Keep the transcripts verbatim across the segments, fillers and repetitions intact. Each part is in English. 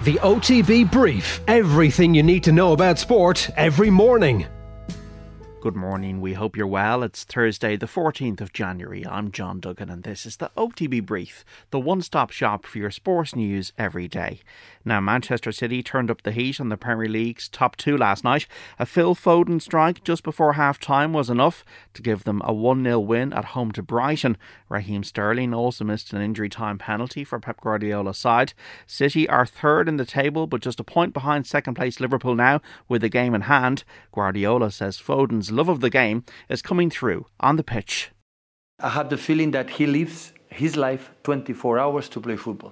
The O T B Brief. Everything you need to know about sport every morning. Good morning, we hope you're well. It's Thursday the fourteenth of January. I'm John Duggan and this is the O T B Brief, the one-stop shop for your sports news every day. Now, Manchester City turned up the heat on the Premier League's top two last night. A Phil Foden strike just before half-time was enough to give them a one nil win at home to Brighton. Raheem Sterling also missed an injury time penalty for Pep Guardiola's side. City are third in the table, but just a point behind second place Liverpool now with a game in hand. Guardiola says Foden's love of the game is coming through on the pitch. I have the feeling that he lives his life twenty-four hours to play football.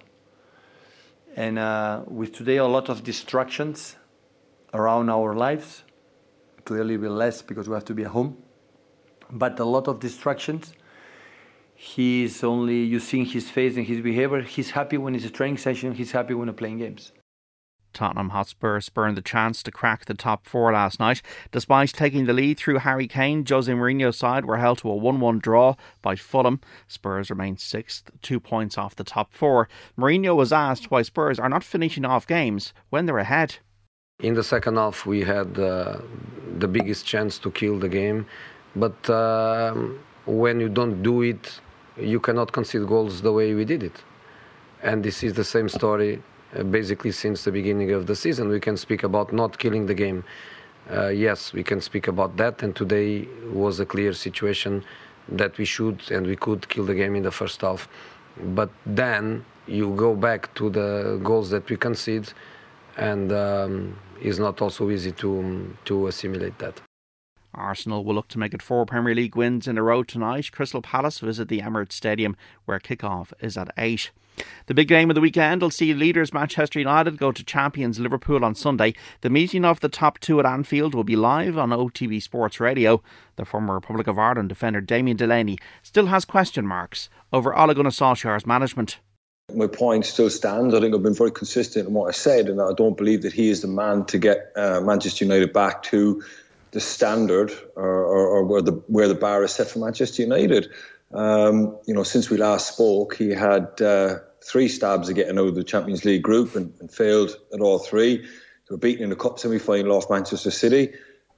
And uh, with today a lot of distractions around our lives, today a little bit less because we have to be at home, but a lot of distractions. He's only, you see his face and his behavior, he's happy when it's a training session, he's happy when he's playing games. Tottenham Hotspur spurned the chance to crack the top four last night. Despite taking the lead through Harry Kane, Jose Mourinho's side were held to a one one draw by Fulham. Spurs remain sixth, two points off the top four. Mourinho was asked why Spurs are not finishing off games when they're ahead. In the second half we had uh, the biggest chance to kill the game, but uh, when you don't do it, you cannot concede goals the way we did it. And this is the same story Uh, basically since the beginning of the season. We can speak about not killing the game. Uh, yes, we can speak about that, and today was a clear situation that we should and we could kill the game in the first half. But then you go back to the goals that we concede, and um, it's not also easy to, to assimilate that. Arsenal will look to make it four Premier League wins in a row tonight. Crystal Palace visit the Emirates Stadium, where kick-off is at eight. The big game of the weekend will see leaders Manchester United go to champions Liverpool on Sunday. The meeting of the top two at Anfield will be live on O T B Sports Radio. The former Republic of Ireland defender Damien Delaney still has question marks over Ole Gunnar Solskjaer's management. My point still stands. I think I've been very consistent in what I said, and I don't believe that he is the man to get uh, Manchester United back to the standard or, or, or where the where the bar is set for Manchester United. Um, you know, since we last spoke, he had uh, three stabs at getting out of the Champions League group and, and failed at all three. They were beaten in the cup semi-final off Manchester City.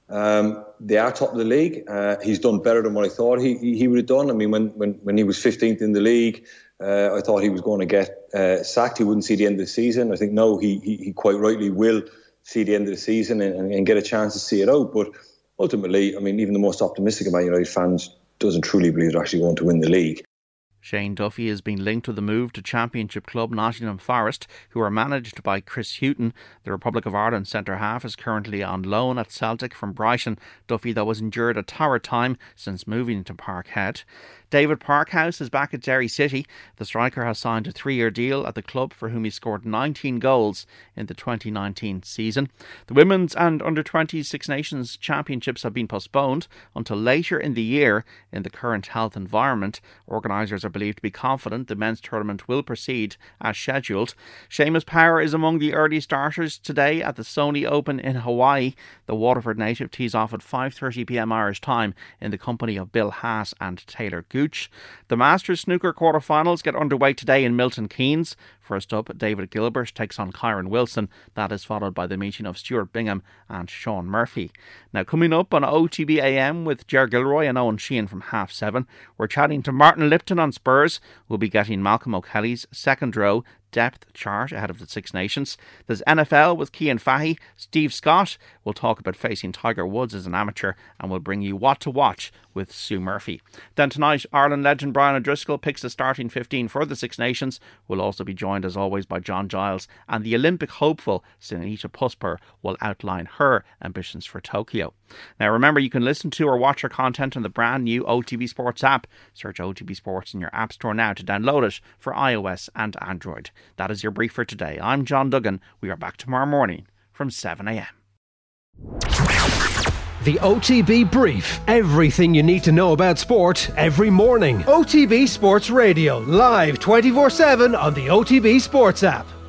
Um, they are top of the league. Uh, he's done better than what I thought he he would have done. I mean, when when, when he was fifteenth in the league, uh, I thought he was going to get uh, sacked. He wouldn't see the end of the season. I think no, he he, he quite rightly will see the end of the season and, and get a chance to see it out. But ultimately, I mean, even the most optimistic about United fans doesn't truly believe they're actually going to win the league. Shane Duffy has been linked with the move to Championship club Nottingham Forest, who are managed by Chris Hughton. The Republic of Ireland centre-half is currently on loan at Celtic from Brighton. Duffy, though, has endured a torrid time since moving to Parkhead. David Parkhouse is back at Derry City. The striker has signed a three-year deal at the club, for whom he scored nineteen goals in the twenty nineteen season. The Women's and Under twenty Six Nations Championships have been postponed until later in the year in the current health environment. Organisers are believed to be confident the men's tournament will proceed as scheduled. Seamus Power is among the early starters today at the Sony Open in Hawaii. The Waterford native tees off at five thirty p m Irish time in the company of Bill Haas and Taylor Gooch. The Masters snooker quarterfinals get underway today in Milton Keynes. First up, David Gilbert takes on Kyron Wilson. That is followed by the meeting of Stuart Bingham and Sean Murphy. Now, coming up on O T B A M with Ger Gilroy and Owen Sheehan from half seven, we're chatting to Martin Lipton on Spurs. We'll be getting Malcolm O'Kelly's second row depth chart ahead of the Six Nations. There's N F L with Cian Fahey. Steve Scott will talk about facing Tiger Woods as an amateur, and we'll bring you what to watch with Sue Murphy. Then tonight, Ireland legend Brian O'Driscoll picks the starting fifteen for the Six Nations. We'll also be joined as always by John Giles, and the Olympic hopeful Sinita Pusper will outline her ambitions for Tokyo. Now remember, you can listen to or watch our content on the brand new O T B Sports app. Search O T B Sports in your app store now to download it for iOS and Android. That is your brief for today. I'm John Duggan. We are back tomorrow morning from seven a m. The O T B Brief. Everything you need to know about sport every morning. O T B Sports Radio. Live twenty-four seven on the O T B Sports app.